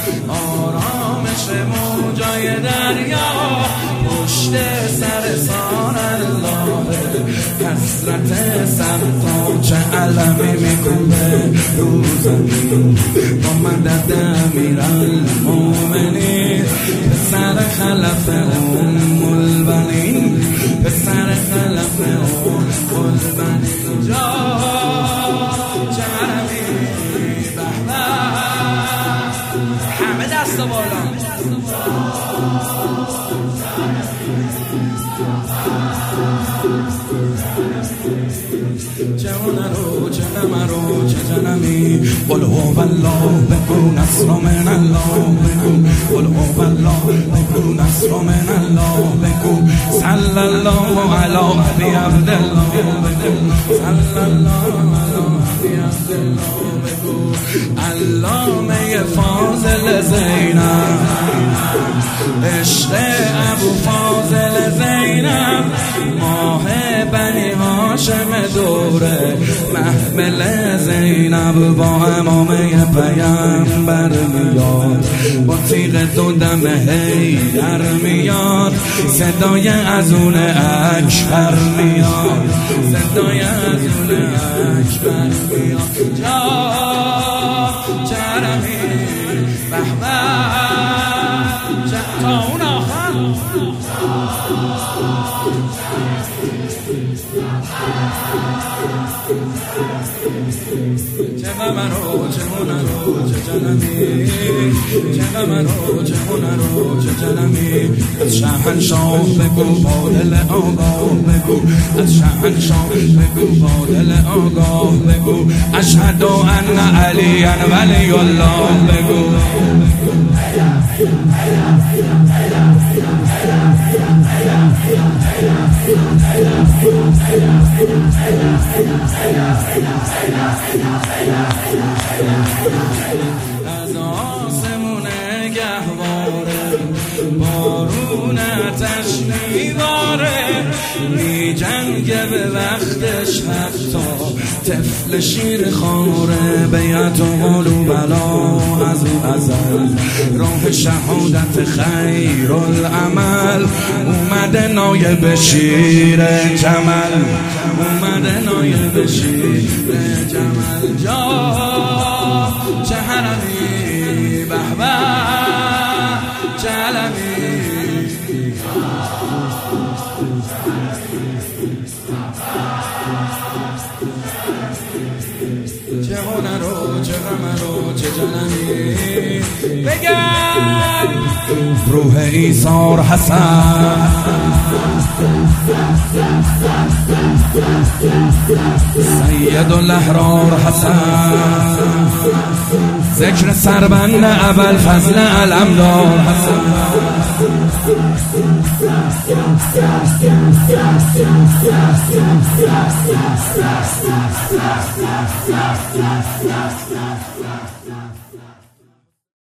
آرامش موجای دریا پشت سر سان الله حسرت سبتا چه علمی میکنه رو زمین با مدد امیرالمومنین پسر خلف البنین پسر خلف البنین جا چرمی بهبه همه دست بالا چه هنرو چه نمرو چه جنمی قل هو الله بگو نصر من الله بگو قل هو الله بگو نصر من الله بگو صلی الله علی ابی عبدالله بگو صلی الله علی ابی عبدالله بگو علامه فاضل زینب عشق ابو فاضل زینب ماه بنی هاشم دوره محمل زینب با امامه پیامبر میاد با تیغ دو دم حیدر میاد صدای اذون اکبر میاد صدای اذون اکبر میاد جا چرمی بهبه تا اون آخر چه غمرو چه هنرو چه جنمی چه غمرو چه هنرو چه جنمی از شهنشاه بگو با دل آگاه بگو از شهنشاه بگو با دل آگاه بگو اشهد ان علی ولی الله بگو از آسمون گهواره بارون آتش میباره می جنگه به وقتش حتی طفل شیر خاره بیعت و قلو بلا از ازل راه شهادت خیر العمل اومده نایب شیر جمل اومده نایب شیر جمل جا چه حرمی بهبه چه علمی چه هنرو چه غمرو چه جنمی بگم روح ایثار حسن سید الاحرار حسن ذکر سربند ابوالفضل علمدار حسن